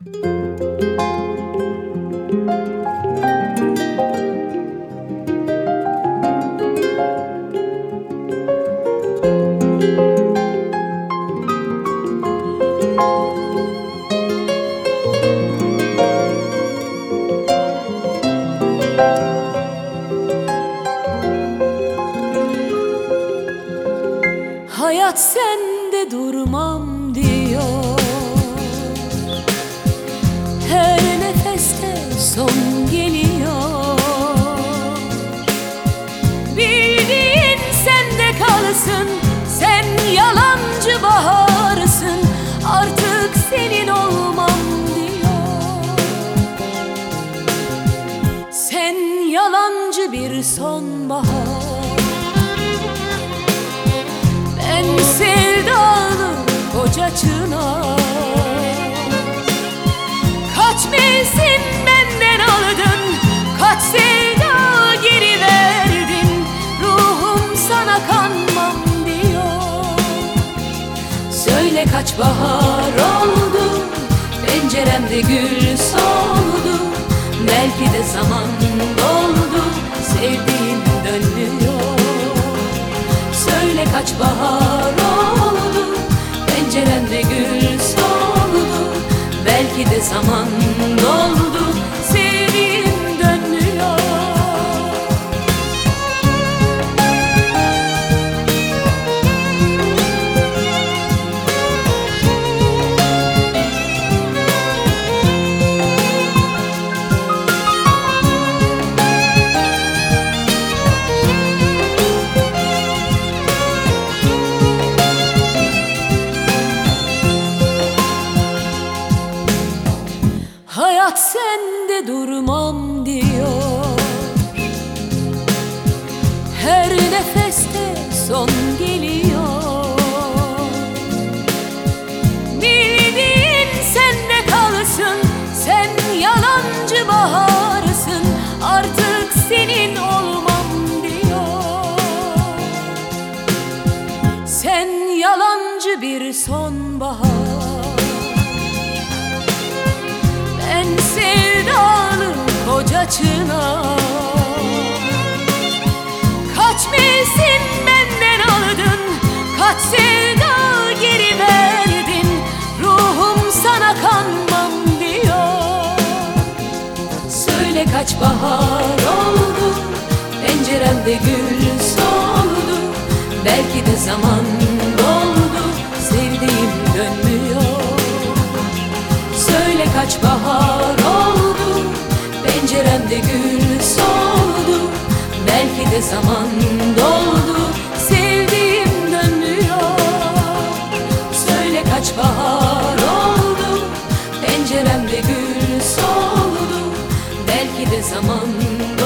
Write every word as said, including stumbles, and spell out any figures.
Hayat sende durmam diyor, her nefeste son geliyor. Bildiğin sende kalsın, sen yalancı baharsın, artık senin olmam diyor. Sen yalancı bir sonbahar, ben sevdalı koca çınar. Kaç mevsim benden aldın, kaç sevda geri verdin, ruhum sana kanmam diyor. Söyle kaç bahar oldu, penceremde gül soldu, belki de zaman doldu, sevdiğim dönmüyor. Söyle kaç bahar oldu, penceremde gül soldu, belki de zaman doldu, sevdiğim dönmüyor. Hayat sende durmam diyor, her nefeste son geliyor. Bildiğin sende kalsın, sen yalancı baharsın, artık senin olmam diyor. Sen yalancı bir sonbahar, ben sevdalı koca çınar. Kaç mevsim benden aldın, kaç sevda geri verdin, ruhum sana kanmam diyor. Söyle kaç bahar oldu, penceremde gül soldu, belki de zaman doldu, sevdiğim dönmüyor. Söyle kaç bahar oldu, penceremde gül soldu, belki de zaman doldu, sevdiğim dönmüyor. Söyle kaç bahar oldu, penceremde gül soldu, belki de zaman